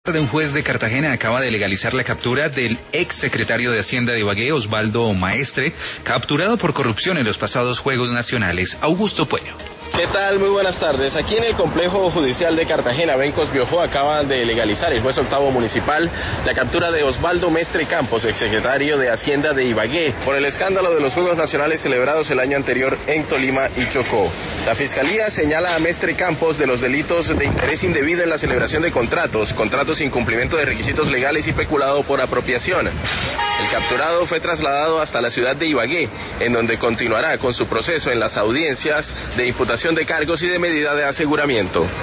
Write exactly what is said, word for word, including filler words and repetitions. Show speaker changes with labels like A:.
A: Un juez de Cartagena acaba de legalizar la captura del ex secretario de Hacienda de Ibagué, Osvaldo Maestre, capturado por corrupción en los pasados Juegos Nacionales. Augusto Puello.
B: ¿Qué tal? Muy buenas tardes. Aquí en el Complejo Judicial de Cartagena, Bencos Biojó, acaban de legalizar el juez octavo municipal la captura de Osvaldo Mestre Campos, exsecretario de Hacienda de Ibagué, por el escándalo de los Juegos Nacionales celebrados el año anterior en Tolima y Chocó. La Fiscalía señala a Mestre Campos de los delitos de interés indebido en la celebración de contratos, contratos sin cumplimiento de requisitos legales y peculado por apropiación. El capturado fue trasladado hasta la ciudad de Ibagué, en donde continuará con su proceso en las audiencias de imputación de cargos y de medida de aseguramiento.